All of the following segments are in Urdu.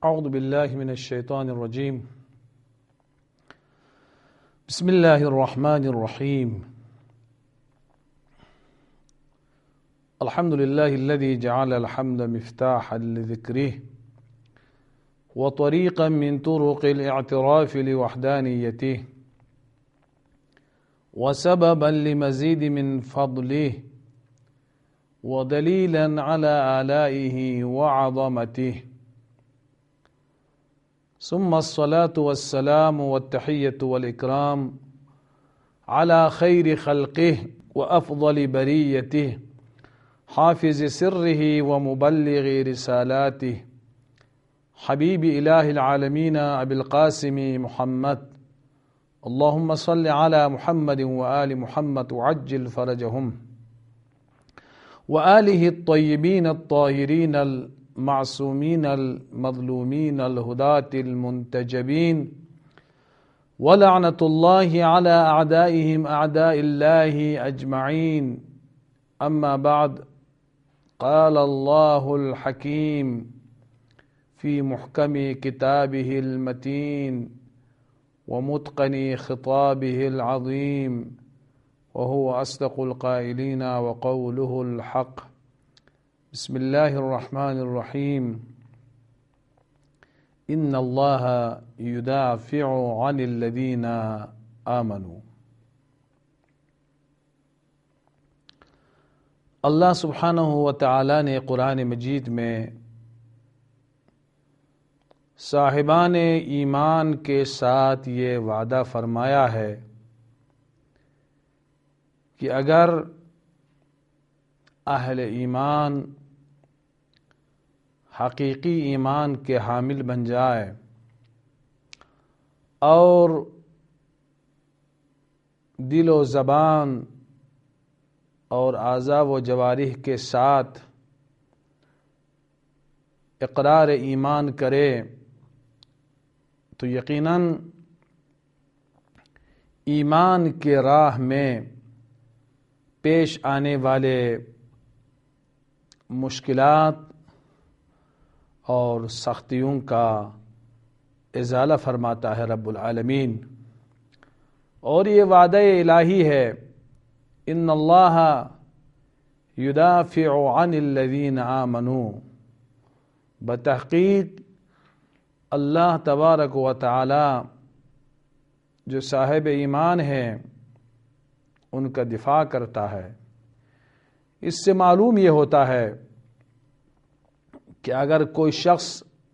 اعوذ باللہ من الشیطان الرجیم بسم اللہ الرحمن الرحیم الحمد للہ الذي جعل الحمد مفتاحا لذکرہ وطریقا من طرق الاعتراف لوحدانیتہ وسببا لمزید من فضلہ ودلیلا على آلائہ وعظمتہ ثم الصلاة والسلام والتحية والإكرام على خير خلقه وأفضل بريته حافظ سره ومبلغ رسالاته حبيب إله العالمين أبي القاسم محمد اللهم صل على محمد وآل محمد وعجل فرجهم وآله الطيبين الطاهرين المعصومين المظلومين الهداة المنتجبين ولعنة الله على أعدائهم أعداء الله أجمعين أما بعد قال الله الحكيم في محكم كتابه المتين ومتقن خطابه العظيم وهو أصدق القائلين وقوله الحق بسم اللہ الرحمن الرحیم ان اللہ یدافع عن الذین آمنوا۔ اللہ سبحانہ و تعالی نے قرآن مجید میں صاحبان ایمان کے ساتھ یہ وعدہ فرمایا ہے کہ اگر اہل ایمان حقیقی ایمان کے حامل بن جائے اور دل و زبان اور اعضاء و جوارح کے ساتھ اقرار ایمان کرے تو یقیناً ایمان کے راہ میں پیش آنے والے مشکلات اور سختیوں کا ازالہ فرماتا ہے رب العالمین۔ اور یہ وعدہ الہی ہے ان اللہ یدافع عن الذین آمنوا، بتحقیق اللہ تبارک و تعالی جو صاحب ایمان ہیں ان کا دفاع کرتا ہے۔ اس سے معلوم یہ ہوتا ہے کہ اگر کوئی شخص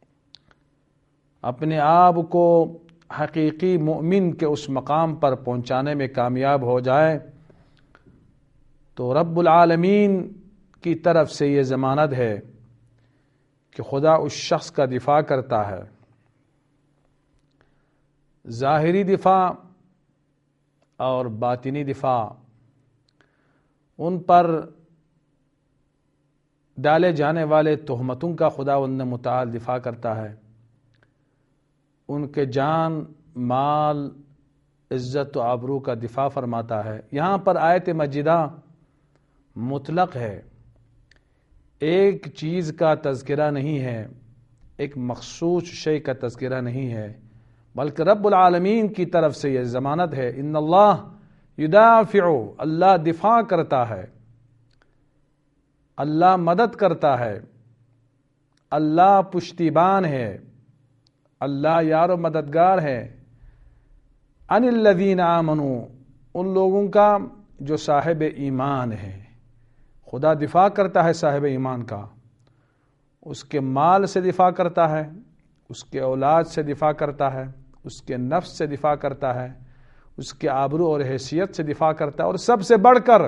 اپنے آپ کو حقیقی مومن کے اس مقام پر پہنچانے میں کامیاب ہو جائے تو رب العالمین کی طرف سے یہ ضمانت ہے کہ خدا اس شخص کا دفاع کرتا ہے، ظاہری دفاع اور باطنی دفاع۔ ان پر ڈالے جانے والے تہمتوں کا خداوند متعال دفاع کرتا ہے، ان کے جان مال عزت و آبرو کا دفاع فرماتا ہے۔ یہاں پر آیت مجیدہ مطلق ہے، ایک چیز کا تذکرہ نہیں ہے، ایک مخصوص شے کا تذکرہ نہیں ہے، بلکہ رب العالمین کی طرف سے یہ ضمانت ہے ان اللہ یدافع، اللہ دفاع کرتا ہے، اللہ مدد کرتا ہے، اللہ پشتیبان ہے، اللہ یار و مددگار ہے، عن الذین آمنوا، ان لوگوں کا جو صاحب ایمان ہے۔ خدا دفاع کرتا ہے صاحب ایمان کا، اس کے مال سے دفاع کرتا ہے، اس کے اولاد سے دفاع کرتا ہے، اس کے نفس سے دفاع کرتا ہے، اس کے آبرو اور حیثیت سے دفاع کرتا ہے، اور سب سے بڑھ کر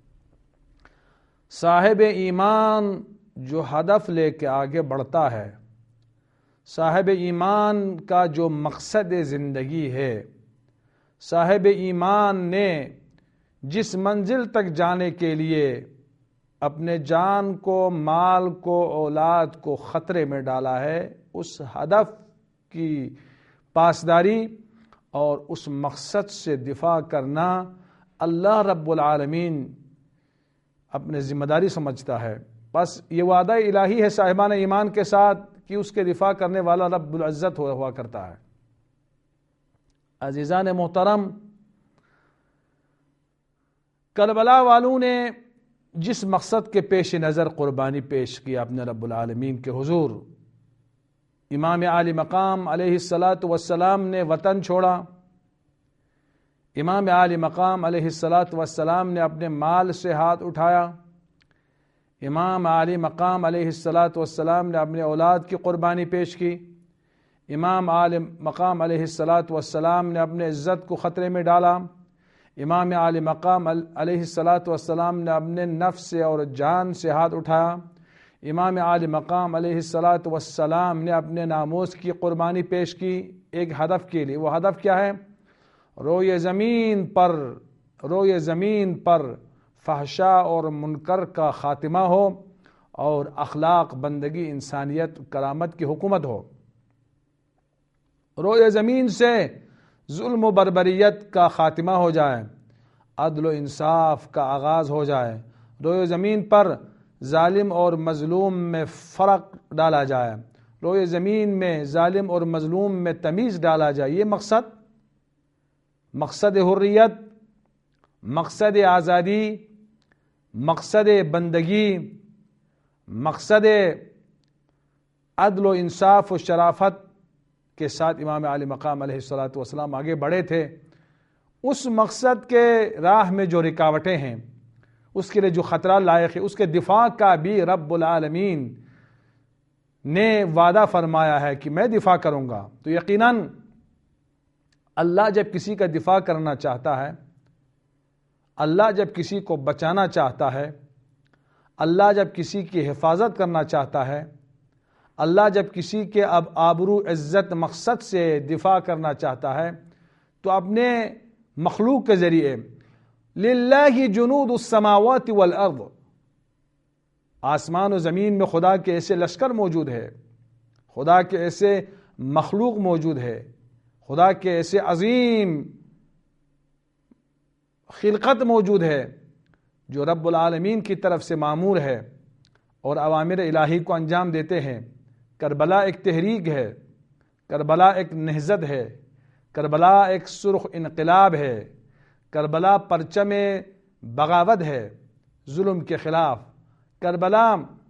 صاحب ایمان جو ہدف لے کے آگے بڑھتا ہے، صاحب ایمان کا جو مقصد زندگی ہے، صاحب ایمان نے جس منزل تک جانے کے لیے اپنے جان کو، مال کو، اولاد کو خطرے میں ڈالا ہے، اس ہدف کی پاسداری اور اس مقصد سے دفاع کرنا اللہ رب العالمین اپنے ذمہ داری سمجھتا ہے۔ بس یہ وعدہ الہی ہے صاحبان ایمان کے ساتھ کہ اس کے دفاع کرنے والا رب العزت ہوا کرتا ہے۔ عزیزان محترم، کربلا والوں نے جس مقصد کے پیش نظر قربانی پیش کی اپنے رب العالمین کے حضور، امام عالی مقام علیہ الصلاۃ والسلام نے وطن چھوڑا، امام عالی مقام علیہ الصلاۃ والسلام نے اپنے مال سے ہاتھ اٹھایا، امام عالی مقام علیہ الصلاۃ والسلام نے اپنے اولاد کی قربانی پیش کی، امام عالی مقام علیہ الصلاۃ والسلام نے اپنے عزت کو خطرے میں ڈالا، امام عالی مقام علیہ الصلاۃ والسلام نے اپنے نفس اور جان سے ہاتھ اٹھایا، امام عالی مقام علیہ الصلاۃ والسلام نے اپنے ناموس کی قربانی پیش کی ایک ہدف کے لیے۔ وہ ہدف کیا ہے؟ روئے زمین پر فحشا اور منکر کا خاتمہ ہو اور اخلاق، بندگی، انسانیت، کرامت کی حکومت ہو۔ روئے زمین سے ظلم و بربریت کا خاتمہ ہو جائے، عدل و انصاف کا آغاز ہو جائے، روئے زمین پر ظالم اور مظلوم میں فرق ڈالا جائے، روئے زمین میں ظالم اور مظلوم میں تمیز ڈالا جائے۔ یہ مقصد حریت، مقصد آزادی، مقصد بندگی، مقصد عدل و انصاف و شرافت کے ساتھ امام عالی مقام علیہ الصلاۃ والسلام آگے بڑھے تھے۔ اس مقصد کے راہ میں جو رکاوٹیں ہیں، اس کے لیے جو خطرہ لائق ہے، اس کے دفاع کا بھی رب العالمین نے وعدہ فرمایا ہے کہ میں دفاع کروں گا۔ تو یقیناً اللہ جب کسی کا دفاع کرنا چاہتا ہے، اللہ جب کسی کو بچانا چاہتا ہے، اللہ جب کسی کی حفاظت کرنا چاہتا ہے، اللہ جب کسی کے آبرو عزت مقصد سے دفاع کرنا چاہتا ہے تو اپنے مخلوق کے ذریعے للہ جنود السماوات والارض، آسمان و زمین میں خدا کے ایسے لشکر موجود ہے، خدا کے ایسے مخلوق موجود ہے، خدا کے ایسے عظیم خلقت موجود ہے جو رب العالمین کی طرف سے مامور ہے اور اوامر الہی کو انجام دیتے ہیں۔ کربلا ایک تحریک ہے، کربلا ایک نہضت ہے، کربلا ایک سرخ انقلاب ہے، کربلا پرچم بغاوت ہے ظلم کے خلاف، کربلا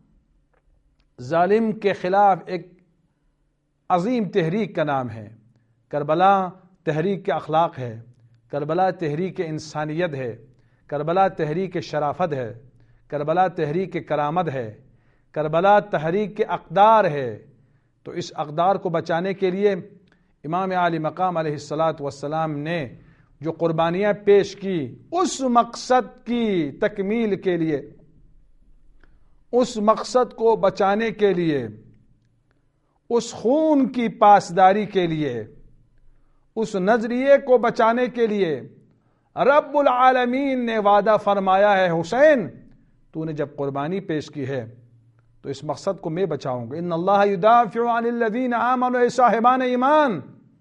ظالم کے خلاف ایک عظیم تحریک کا نام ہے، کربلا تحریک کے اخلاق ہے، کربلا تحریک انسانیت ہے، کربلا تحریک شرافت ہے، کربلا تحریک کرامت ہے، کربلا تحریک اقدار ہے۔ تو اس اقدار کو بچانے کے لیے امام عالی مقام علیہ الصلاۃ والسلام نے جو قربانیاں پیش کی، اس مقصد کی تکمیل کے لیے، اس مقصد کو بچانے کے لیے، اس خون کی پاسداری کے لیے، اس نظریے کو بچانے کے لیے رب العالمین نے وعدہ فرمایا ہے، حسین تو نے جب قربانی پیش کی ہے تو اس مقصد کو میں بچاؤں گا۔ ان اللہ یدافع عن الذین آمنوا، اے صاحبان ایمان۔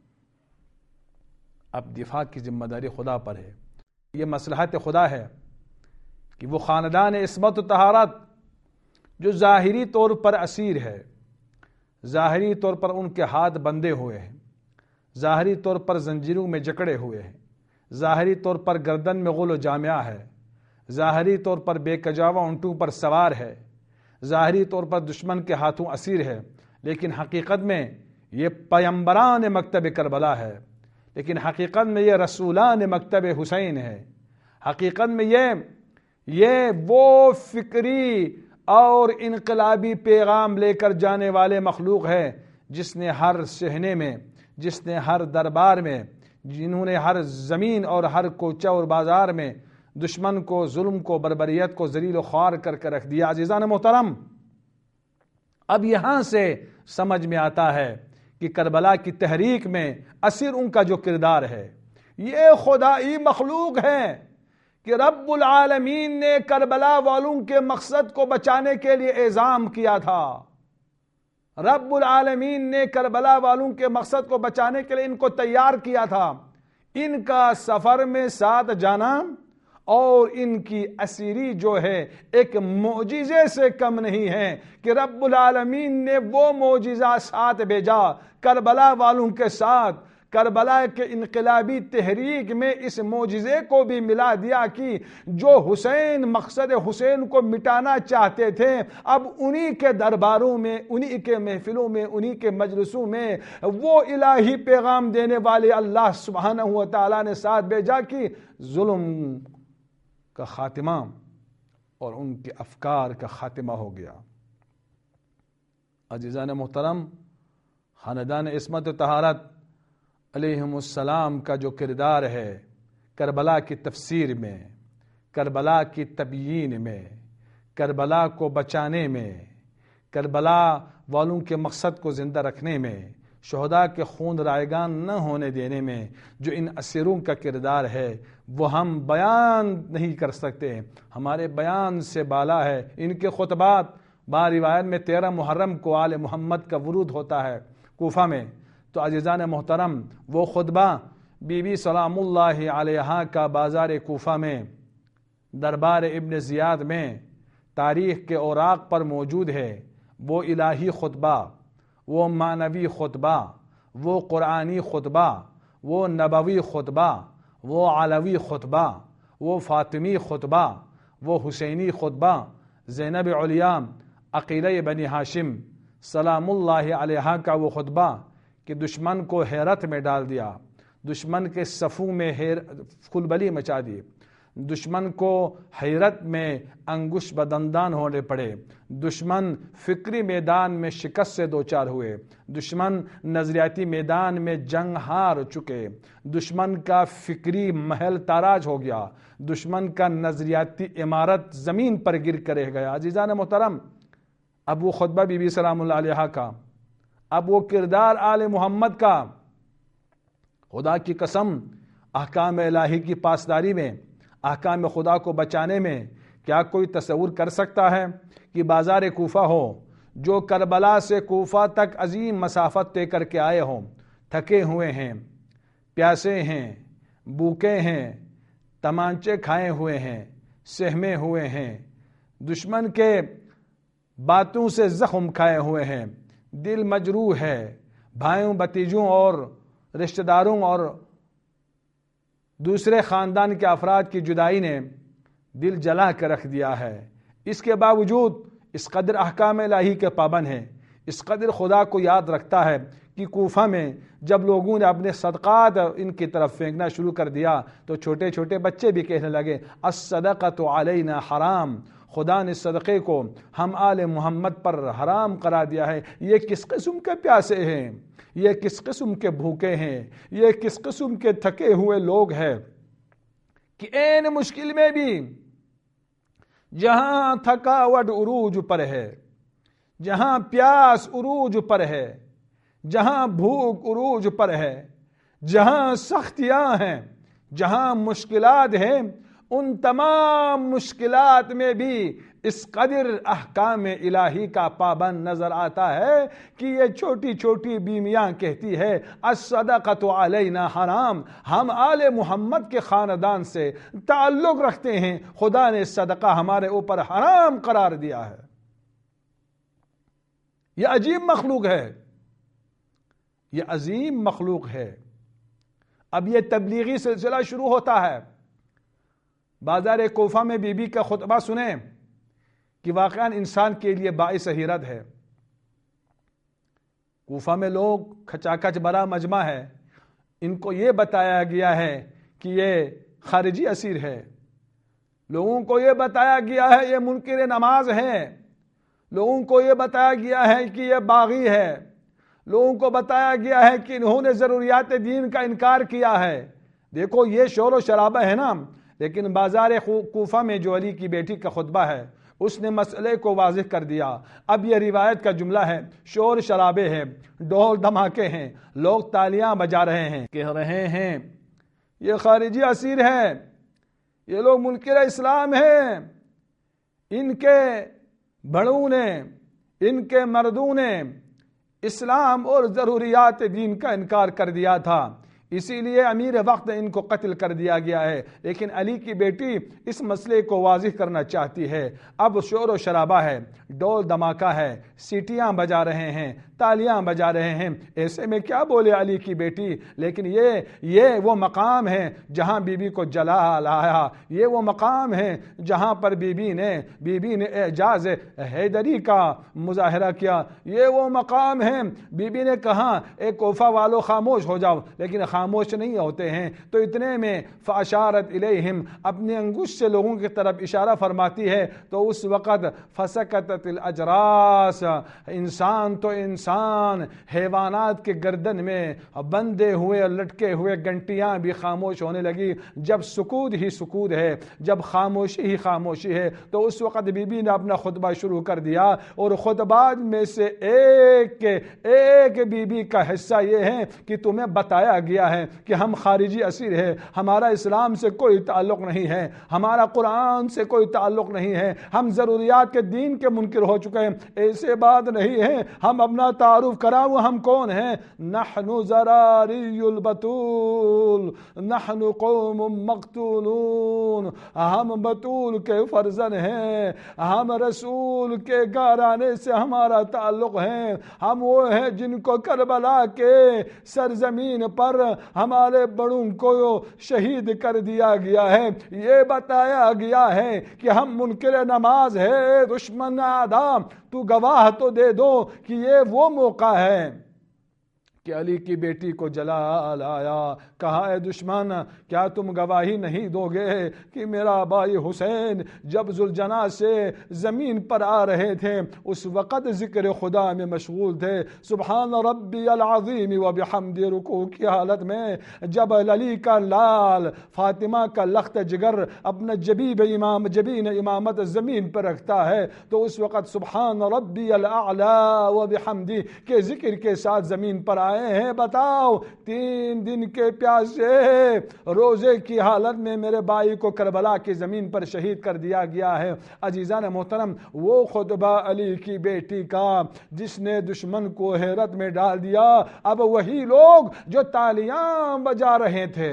اب دفاع کی ذمہ داری خدا پر ہے، یہ مصلحت خدا ہے کہ وہ خاندان عصمت و طہارت جو ظاہری طور پر اسیر ہے، ظاہری طور پر ان کے ہاتھ بندھے ہوئے ہیں، ظاہری طور پر زنجیروں میں جکڑے ہوئے ہیں، ظاہری طور پر گردن میں غل و جامعہ ہے، ظاہری طور پر بے کجاوا اونٹوں پر سوار ہے، ظاہری طور پر دشمن کے ہاتھوں اسیر ہے، لیکن حقیقت میں یہ پیمبران مکتب کربلا ہے، لیکن حقیقت میں یہ رسولان مکتب حسین ہے، حقیقت میں یہ وہ فکری اور انقلابی پیغام لے کر جانے والے مخلوق ہے جس نے ہر صحنے میں، جس نے ہر دربار میں، جنہوں نے ہر زمین اور ہر کوچہ اور بازار میں دشمن کو، ظلم کو، بربریت کو ذلیل و خوار کر کے رکھ دیا۔ عزیزان محترم، اب یہاں سے سمجھ میں آتا ہے کہ کربلا کی تحریک میں اسیر ان کا جو کردار ہے، یہ خدائی مخلوق ہے کہ رب العالمین نے کربلا والوں کے مقصد کو بچانے کے لیے اعزام کیا تھا۔ رب العالمین نے کربلا والوں کے مقصد کو بچانے کے لیے ان کو تیار کیا تھا۔ ان کا سفر میں ساتھ جانا اور ان کی اسیری جو ہے ایک معجزے سے کم نہیں ہے کہ رب العالمین نے وہ معجزہ ساتھ بھیجا کربلا والوں کے ساتھ، کربلا کے انقلابی تحریک میں اس معجزے کو بھی ملا دیا کہ جو حسین مقصد حسین کو مٹانا چاہتے تھے، اب انہی کے درباروں میں، انہی کے محفلوں میں، انہی کے مجلسوں میں وہ الہی پیغام دینے والے اللہ سبحانہ و تعالیٰ نے ساتھ بھیجا کہ ظلم کا خاتمہ اور ان کے افکار کا خاتمہ ہو گیا۔ عزیزان محترم، خاندان عصمت و طہارت علیہم السلام کا جو کردار ہے کربلا کی تفسیر میں، کربلا کی تبیین میں، کربلا کو بچانے میں، کربلا والوں کے مقصد کو زندہ رکھنے میں، شہداء کے خون رائگان نہ ہونے دینے میں جو ان اسیروں کا کردار ہے وہ ہم بیان نہیں کر سکتے، ہمارے بیان سے بالا ہے۔ ان کے خطبات با روایت میں 13 محرم کو آل محمد کا ورود ہوتا ہے کوفہ میں، تو عزیزان محترم وہ خطبہ بی بی سلام اللہ علیہا کا بازار کوفہ میں دربار ابن زیاد میں تاریخ کے اوراق پر موجود ہے۔ وہ الہی خطبہ، وہ معنوی خطبہ، وہ قرآنی خطبہ، وہ نبوی خطبہ، وہ علوی خطبہ، وہ فاطمی خطبہ، وہ حسینی خطبہ، زینب علیہ عقیلہ بنی ہاشم سلام اللہ علیہا کا وہ خطبہ کہ دشمن کو حیرت میں ڈال دیا، دشمن کے صفوں میں کھلبلی مچا دی، دشمن کو حیرت میں انگوش بدندان ہونے پڑے، دشمن فکری میدان میں شکست سے دوچار ہوئے، دشمن نظریاتی میدان میں جنگ ہار چکے، دشمن کا فکری محل تاراج ہو گیا، دشمن کا نظریاتی عمارت زمین پر گر کر رہ گیا۔ عزیزان محترم، اب وہ خطبہ بی بی سلام اللہ علیہا کا، اب وہ کردار آل محمد کا، خدا کی قسم احکام الہی کی پاسداری میں، احکام خدا کو بچانے میں کیا کوئی تصور کر سکتا ہے کہ بازار کوفہ ہو جو کربلا سے کوفہ تک عظیم مسافت طے کر کے آئے ہوں، تھکے ہوئے ہیں، پیاسے ہیں، بھوکے ہیں، تمانچے کھائے ہوئے ہیں، سہمے ہوئے ہیں، دشمن کے باتوں سے زخم کھائے ہوئے ہیں، دل مجروح ہے، بھائیوں بھتیجوں اور رشتہ داروں اور دوسرے خاندان کے افراد کی جدائی نے دل جلا کر رکھ دیا ہے، اس کے باوجود اس قدر احکام الہی کے پابند ہے، اس قدر خدا کو یاد رکھتا ہے کہ کوفہ میں جب لوگوں نے اپنے صدقات ان کی طرف پھینکنا شروع کر دیا تو چھوٹے چھوٹے بچے بھی کہنے لگے الصدقۃ علینا حرام، خدا نے صدقے کو ہم آل محمد پر حرام قرار دیا ہے۔ یہ کس قسم کے پیاسے ہیں، یہ کس قسم کے بھوکے ہیں، یہ کس قسم کے تھکے ہوئے لوگ ہیں کہ عین مشکل میں بھی جہاں تھکاوٹ عروج پر ہے، جہاں پیاس عروج پر ہے، جہاں بھوک عروج پر ہے، جہاں سختیاں ہیں، جہاں مشکلات ہیں، ان تمام مشکلات میں بھی اس قدر احکام الہی کا پابند نظر آتا ہے کہ یہ چھوٹی چھوٹی بیمیاں کہتی ہے الصدقۃ علینا حرام، ہم آل محمد کے خاندان سے تعلق رکھتے ہیں، خدا نے صدقہ ہمارے اوپر حرام قرار دیا ہے۔ یہ عجیب مخلوق ہے، یہ عظیم مخلوق ہے۔ اب یہ تبلیغی سلسلہ شروع ہوتا ہے۔ بازار کوفہ میں بی بی کا خطبہ سنیں کہ واقعاً انسان کے لیے باعث حیرت ہے۔ کوفہ میں لوگ کھچاکھچ بڑا مجمع ہے، ان کو یہ بتایا گیا ہے کہ یہ خارجی اسیر ہے، لوگوں کو یہ بتایا گیا ہے یہ منکر نماز ہے، لوگوں کو یہ بتایا گیا ہے کہ یہ باغی ہے، لوگوں کو بتایا گیا ہے کہ انہوں نے ضروریات دین کا انکار کیا ہے۔ دیکھو یہ شور و شرابہ ہے نا، لیکن بازار کوفہ میں جو علی کی بیٹی کا خطبہ ہے اس نے مسئلے کو واضح کر دیا۔ اب یہ روایت کا جملہ ہے، شور شرابے ہیں، ڈھول دھماکے ہیں، لوگ تالیاں بجا رہے ہیں، کہہ رہے ہیں یہ خارجی اسیر ہے، یہ لوگ منکر اسلام ہیں، ان کے بڑوں نے، ان کے مردوں نے اسلام اور ضروریات دین کا انکار کر دیا تھا، اسی لیے امیر وقت ان کو قتل کر دیا گیا ہے۔ لیکن علی کی بیٹی اس مسئلے کو واضح کرنا چاہتی ہے۔ اب شور و شرابہ ہے، ڈول دھماکہ ہے، سیٹیاں بجا رہے ہیں، تالیاں بجا رہے ہیں، ایسے میں کیا بولے علی کی بیٹی؟ لیکن یہ وہ مقام ہے جہاں بی بی کو جلال آیا، یہ وہ مقام ہے جہاں پر بی بی نے اعجاز حیدری کا مظاہرہ کیا، یہ وہ مقام ہے۔ بی بی نے کہا اے کوفہ والو خاموش ہو جاؤ، لیکن خاموش نہیں ہوتے ہیں۔ تو اتنے میں فاشارت الیہم، اپنے انگشت سے لوگوں کی طرف اشارہ فرماتی ہے، تو اس وقت فسکتت الاجراس، انسان تو انسان، حیوانات کے گردن میں بندے ہوئے لٹکے ہوئے گھنٹیاں بھی خاموش ہونے لگی۔ جب سکوت ہی سکوت ہے، جب خاموشی ہی خاموشی ہے، تو اس وقت بی بی نے اپنا خطبہ شروع کر دیا، اور خطبات میں سے ایک بی بی کا حصہ یہ ہے کہ تمہیں بتایا گیا ہے کہ ہم خارجی اسیر ہیں، ہمارا اسلام سے کوئی تعلق نہیں ہے، ہمارا قرآن سے کوئی تعلق نہیں ہے، ہم ضروریات کے دین کے منکر ہو چکے ہیں، ایسے بات نہیں ہے۔ ہم اپنا تعارف کراؤ، ہم کون ہیں؟ نحن زراری البتول، نحن قوم مقتولون، ہم بتول کے فرزند ہیں، ہم رسول کے گھرانے سے ہمارا تعلق ہے، ہم وہ ہیں جن کو کربلا کے سرزمین پر ہمارے بڑوں کو شہید کر دیا گیا ہے۔ یہ بتایا گیا ہے کہ ہم منکر نماز ہے، دشمن آدم، تو گواہ تو دے دو کہ یہ وہ موقع ہے کہ علی کی بیٹی کو جلال آیا۔ کہا اے دشمن، کیا تم گواہی نہیں دو گے کہ میرا بھائی حسین جب ذوالجناح سے زمین پر آ رہے تھے اس وقت ذکر خدا میں مشغول تھے، سبحان ربی العظیم و بحمد، رکوع کی حالت میں جب علی کا لال فاطمہ کا لخت جگر اپنا جبین امامت زمین پر رکھتا ہے، تو اس وقت سبحان ربی الاعلی و بحمدی کے ذکر کے ساتھ زمین پر آئے ہیں۔ بتاؤ، 3 دن کے پیاسے روزے کی حالت میں میرے بھائی کو کربلا کی زمین پر شہید کر دیا گیا ہے۔ عزیزان محترم، وہ خطبہ علی کی بیٹی کا جس نے دشمن کو حیرت میں ڈال دیا، اب وہی لوگ جو تالیاں بجا رہے تھے،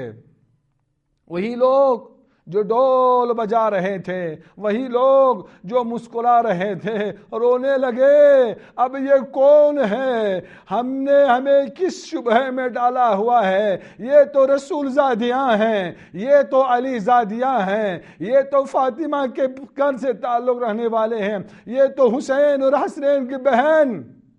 وہی لوگ جو ڈول بجا رہے تھے، وہی لوگ جو مسکرا رہے تھے، رونے لگے۔ اب یہ کون ہے؟ ہمیں کس شبہ میں ڈالا ہوا ہے؟ یہ تو رسول زادیاں ہیں، یہ تو علی زادیاں ہیں، یہ تو فاطمہ کے گھر سے تعلق رہنے والے ہیں، یہ تو حسین اور حسنین کی بہن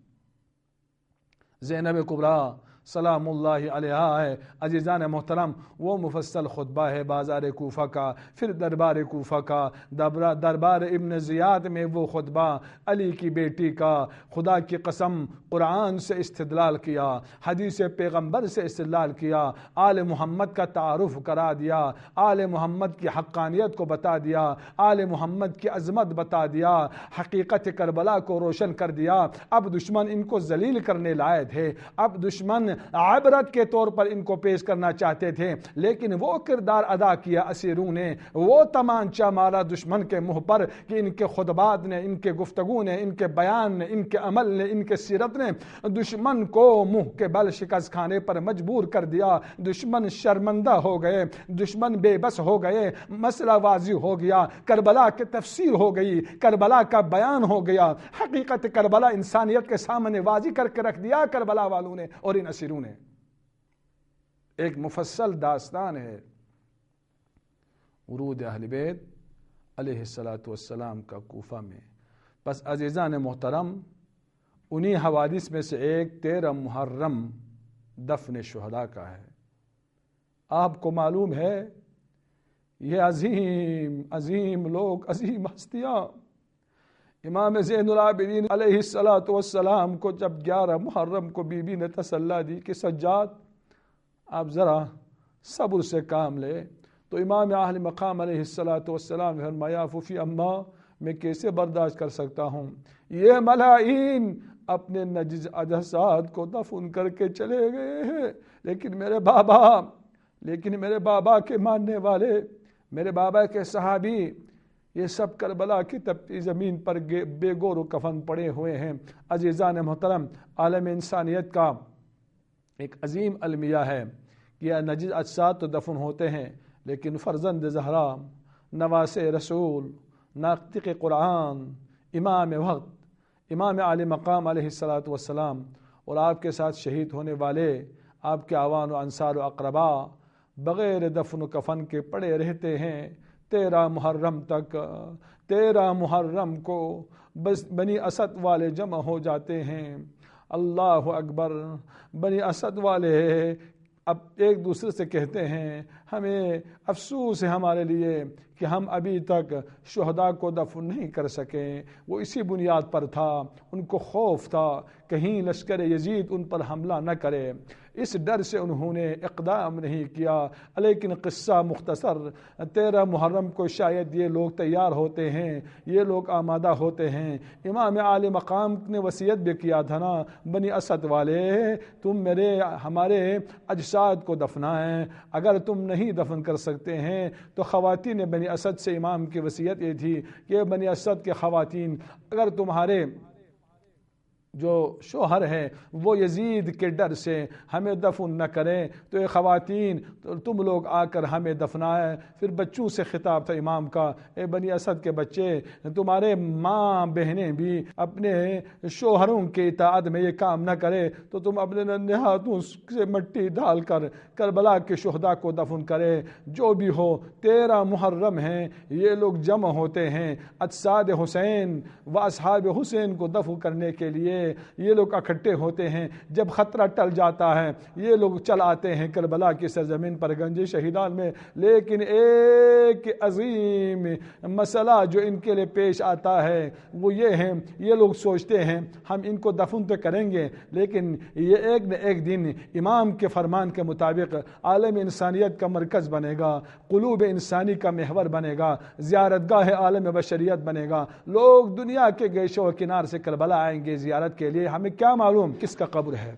زینب کبریٰ سلام اللہ علیہ ہے۔ عزیزان محترم، وہ مفصل خطبہ ہے بازار کوفہ کا، پھر دربار کوفہ کا، دربار ابن زیاد میں وہ خطبہ علی کی بیٹی کا، خدا کی قسم قرآن سے استدلال کیا، حدیث پیغمبر سے استدلال کیا، آل محمد کا تعارف کرا دیا، آل محمد کی حقانیت کو بتا دیا، آل محمد کی عظمت بتا دیا، حقیقت کربلا کو روشن کر دیا۔ اب دشمن ان کو ذلیل کرنے لائے تھے، اب دشمن عبرت کے طور پر ان کو پیش کرنا چاہتے تھے، لیکن وہ کردار ادا کیا اسیروں نے، وہ تمانچہ مارا دشمن کے منہ پر کہ ان کے خطبات نے، ان کے گفتگو نے، ان کے بیان نے، ان کے عمل نے، ان کے سیرت نے دشمن کو منہ کے بل شکست کھانے پر مجبور کر دیا۔ دشمن شرمندہ ہو گئے، دشمن بے بس ہو گئے، مسئلہ واضح ہو گیا، کربلا کی تفسیر ہو گئی، کربلا کا بیان ہو گیا، حقیقت کربلا انسانیت کے سامنے واضح کر کے رکھ دیا کربلا والوں نے اور ان اسیروں نے۔ ایک مفصل داستان ہے ورود اہل بیت علیہ السلام کا کوفہ میں۔ بس عزیزان محترم، انہی حوادث میں سے ایک 13 محرم دفن شہداء کا ہے۔ آپ کو معلوم ہے یہ عظیم عظیم لوگ، عظیم ہستیاں، امام زین العابدین علیہ السلام کو جب 11 محرم کو بی بی نے تسلی دی کہ سجاد آپ ذرا صبر سے کام لے، تو امام اہل مقام علیہ السلام نے فرمایا فوفی اماں میں کیسے برداشت کر سکتا ہوں، یہ ملائین اپنے نجس اجساد کو دفن کر کے چلے گئے ہیں، لیکن میرے بابا کے ماننے والے، میرے بابا کے صحابی، یہ سب کربلا کی تپتی زمین پر بے گور و کفن پڑے ہوئے ہیں۔ عزیزان محترم، عالم انسانیت کا ایک عظیم المیہ ہے کہ نجس اجساد تو دفن ہوتے ہیں، لیکن فرزند زہرا، نواس رسول، ناطق قرآن، امام وقت، امام عالی مقام علیہ الصلاۃ والسلام اور آپ کے ساتھ شہید ہونے والے آپ کے اعوان و انصار و اقربا بغیر دفن و کفن کے پڑے رہتے ہیں 13 محرم تک۔ 13 محرم کو بس بنی اسد والے جمع ہو جاتے ہیں۔ اللہ اکبر! بنی اسد والے اب ایک دوسرے سے کہتے ہیں ہمیں افسوس ہے ہمارے لیے کہ ہم ابھی تک شہداء کو دفن نہیں کر سکیں۔ وہ اسی بنیاد پر تھا، ان کو خوف تھا کہیں لشکر یزید ان پر حملہ نہ کرے، اس ڈر سے انہوں نے اقدام نہیں کیا۔ لیکن قصہ مختصر، 13 محرم کو شاید یہ لوگ تیار ہوتے ہیں، یہ لوگ آمادہ ہوتے ہیں۔ امام عالی مقام نے وصیت بھی کیا تھا نا، بنی اسد والے تم ہمارے اجساد کو دفنائیں، اگر تم نہیں دفن کر سکتے ہیں تو خواتین بنی اسد سے امام کی وصیت یہ تھی کہ بنی اسد کے خواتین اگر تمہارے جو شوہر ہیں وہ یزید کے ڈر سے ہمیں دفن نہ کریں تو یہ خواتین تم لوگ آ کر ہمیں دفنائیں۔ پھر بچوں سے خطاب تھا امام کا، اے بنی اسد کے بچے، تمہارے ماں بہنیں بھی اپنے شوہروں کے اطاعت میں یہ کام نہ کرے تو تم اپنے ننھے ہاتھوں سے مٹی ڈال کر کربلا کے شہداء کو دفن کرے۔ جو بھی ہو 13 محرم ہیں، یہ لوگ جمع ہوتے ہیں اجساد حسین و اصحاب حسین کو دفن کرنے کے لیے، یہ لوگ اکٹھے ہوتے ہیں۔ جب خطرہ ٹل جاتا ہے یہ لوگ چل آتے ہیں کربلا کی سرزمین پر گنج شہیدان میں، لیکن ایک عظیم مسئلہ جو ان کے لیے پیش آتا ہے وہ یہ ہے، یہ لوگ سوچتے ہیں ہم ان کو دفن تو کریں گے لیکن یہ ایک نہ ایک دن امام کے فرمان کے مطابق عالم انسانیت کا مرکز بنے گا، قلوب انسانی کا محور بنے گا، زیارت گاہ عالم بشریت بنے گا، لوگ دنیا کے گوشے و کنار سے کربلا آئیں گے زیارت کے لیے۔ ہمیں کیا معلوم کس کا قبر ہے،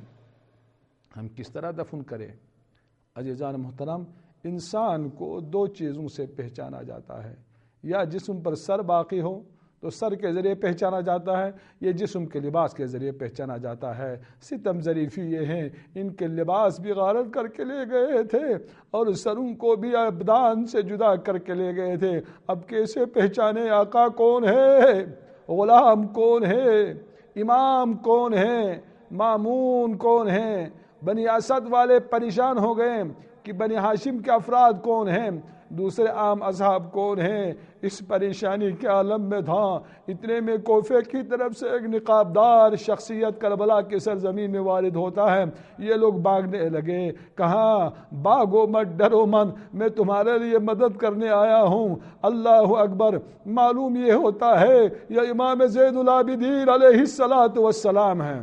ہم کس طرح دفن کریں؟ عزیزان محترم، انسان کو 2 چیزوں سے پہچانا جاتا ہے، یا جسم پر سر باقی ہو تو سر کے ذریعے پہچانا جاتا ہے، یہ جسم کے لباس کے ذریعے پہچانا جاتا ہے۔ ستم ظریفی یہ ہیں ان کے لباس بھی غارت کر کے لے گئے تھے اور سروں کو بھی ابدان سے جدا کر کے لے گئے تھے۔ اب کیسے پہچانے آقا کون ہے، غلام کون ہے، امام کون ہے، مامون کون ہے؟ بنی اسد والے پریشان ہو گئے کہ بنی ہاشم کے افراد کون ہیں، دوسرے عام اصحاب کون ہیں، اس پریشانی کے عالم میں تھا۔ اتنے میں کوفے کی طرف سے ایک نقابدار شخصیت کربلا کی سرزمین میں وارد ہوتا ہے۔ یہ لوگ بھاگنے لگے، کہا بھاگو مت، ڈرو مت، میں تمہارے لیے مدد کرنے آیا ہوں۔ اللہ اکبر! معلوم یہ ہوتا ہے یہ امام زین العابدین علیہ الصلاۃ والسلام ہیں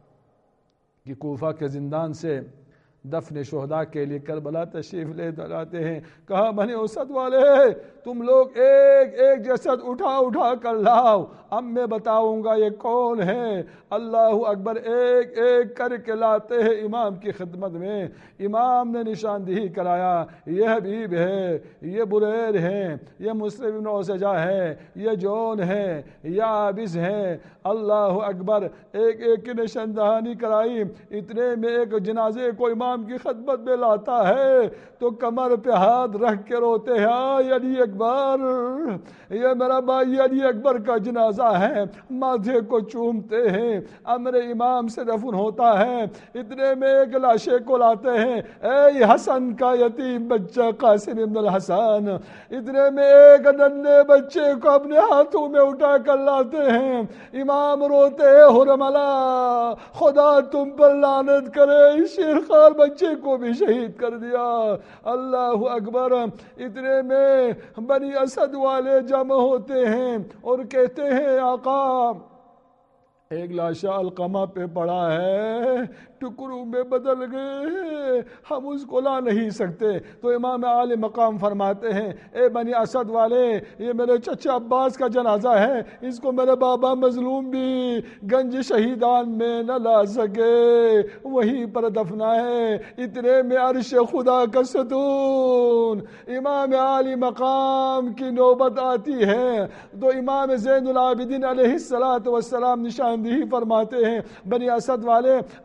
کہ کوفہ کے زندان سے دفن شہداء کے لیے کربلا تشریف لے جاتے ہیں۔ کہا بنی اسد والے تم لوگ ایک ایک جسد اٹھا کر لاؤ، اب میں بتاؤں گا یہ کون ہے۔ اللہ اکبر! ایک ایک کر کے لاتے ہیں امام کی خدمت میں۔ امام نے نشاندہی کرایا، یہ حبیب ہے، یہ بریر ہے، یہ مسلم بن اوسجہ ہے، یہ جون ہے، یہ عابس ہے۔ اللہ اکبر! ایک ایک کی نشاندہی کرائی۔ اتنے میں ایک جنازے کو امام کی خدمت میں لاتا ہے تو کمر پہ ہاتھ رکھ کے روتے ہیں، آئے علی اکبر، یہ میرا بھائی علی اکبر کا جنازہ ہے، ماتھے کو چومتے ہیں۔ امر امام سے دفن ہوتا ہے۔ اتنے میں ایک لاشے کو لاتے ہیں، اے حسن کا یتیم بچہ قاسم ابن الحسن۔ اتنے میں ایک ننھے بچے کو اپنے ہاتھوں میں اٹھا کر لاتے ہیں۔ امام روتے ہیں، حرملا خدا تم پر لعنت کرے، اس شیرخوار بچے کو بھی شہید کر دیا۔ اللہ اکبر! اتنے میں بنی اسد والے جمع ہوتے ہیں اور کہتے ہیں آقا ایک لاشا علقمہ پہ پڑا ہے، ٹکڑوں میں بدل گئے، ہم اس کو لا نہیں سکتے۔ تو امام عالی مقام فرماتے ہیں اے بنی اسد والے، یہ میرے چچا عباس کا جنازہ ہے، اس کو میرے بابا مظلوم بھی گنج شہیدان میں نہ لا سکے، وہیں پر دفنائے۔ اتنے میں عرش خدا کا ستون امام عالی مقام کی نوبت آتی ہے تو امام زین العابدین علیہ الصلاۃ والسلام نشاندہی فرماتے ہیں بنی اسد والے اب یہاں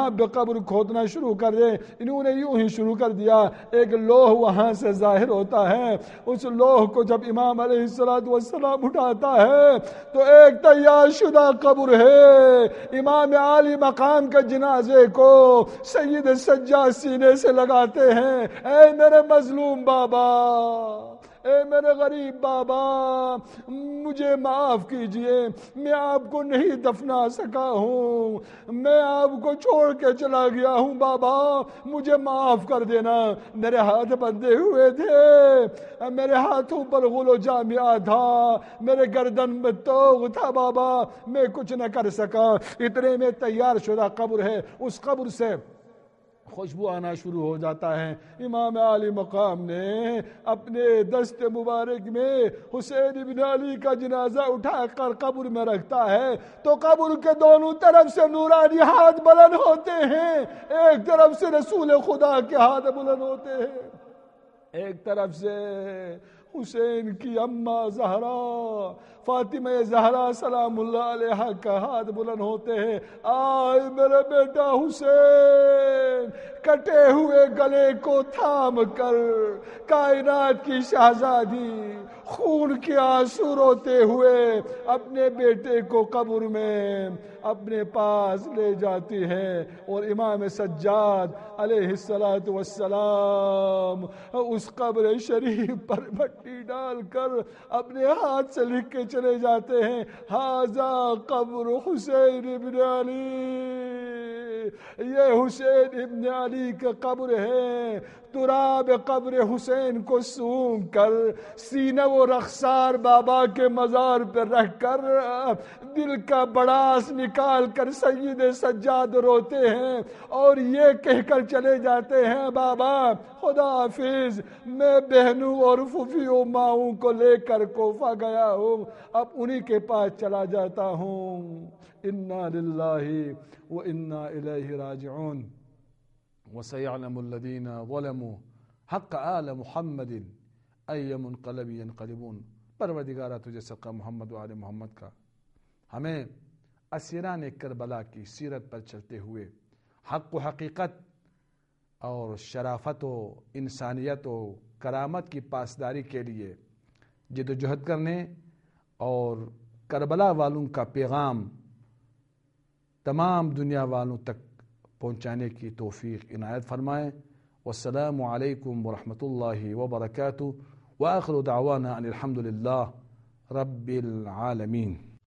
یہاں پہ قبر کھودنا شروع کر دیں. انہوں نے یوں ہی شروع کر دیا. ایک لوح وہاں سے ظاہر ہوتا ہے. اس لوح کو جب امام علیہ السلام اٹھاتا ہے تو ایک تیار شدہ قبر ہے. امام عالی مقام کے جنازے کو سید سجاد سینے سے لگاتے ہیں. اے میرے مظلوم بابا، اے میرے غریب بابا، مجھے معاف کیجئے، میں آپ کو نہیں دفنا سکا ہوں، میں آپ کو چھوڑ کے چلا گیا ہوں بابا، مجھے معاف کر دینا. میرے ہاتھ بندھے ہوئے تھے، میرے ہاتھوں پر غل و جامعہ تھا، میرے گردن میں توغ تھا بابا، میں کچھ نہ کر سکا. اتنے میں تیار شدہ قبر ہے. اس قبر سے خوشبو آنا شروع ہو جاتا ہے. امام عالی مقام نے اپنے دست مبارک میں حسین ابن علی کا جنازہ اٹھا کر قبر میں رکھتا ہے تو قبر کے دونوں طرف سے نورانی ہاتھ بلند ہوتے ہیں. ایک طرف سے رسول خدا کے ہاتھ بلند ہوتے ہیں، ایک طرف سے حسین کی اماں زہرا فاطمہ زہرا سلام اللہ علیہا کا ہاتھ بلند ہوتے ہیں. آئے میرا بیٹا حسین، کٹے ہوئے گلے کو تھام کر کائنات کی شہزادی خون کے آنسو روتے ہوئے اپنے بیٹے کو قبر میں اپنے پاس لے جاتی ہے. اور امام سجاد علیہ السلام اس قبر شریف پر مٹی ڈال کر اپنے ہاتھ سے لکھ کے چلے جاتے ہیں، ھذا قبر حسین ابن علی، یہ حسین ابن علی کا قبر ہے. تراب قبر حسین کو سونگ کر سینہ و رخسار بابا کے مزار پر رکھ کر دل کا بڑاس نکال کر سید سجاد روتے ہیں اور یہ کہہ کر چلے جاتے ہیں، بابا خدا حافظ، میں بہنوں اور پھوپھیوں ماؤں کو لے کر کوفہ گیا ہوں، اب انہی کے پاس چلا جاتا ہوں. انا للہ وانا الیہ راجعون. وسيعلم الذين ظلموا حق آل محمد أي منقلب ينقلبون. پروردگارہ تجھے صدقہ محمد و آل محمد کا ہمیں اسیران کربلا کی سیرت پر چلتے ہوئے حق و حقیقت اور شرافت و انسانیت و کرامت کی پاسداری کے لیے جد و جہد کرنے اور کربلا والوں کا پیغام تمام دنیا والوں تک پہنچانے کی توفیق عنایت فرمائے. والسلام علیکم ورحمۃ اللہ وبرکاتہ. وآخر دعوانا ان الحمد للہ رب العالمین.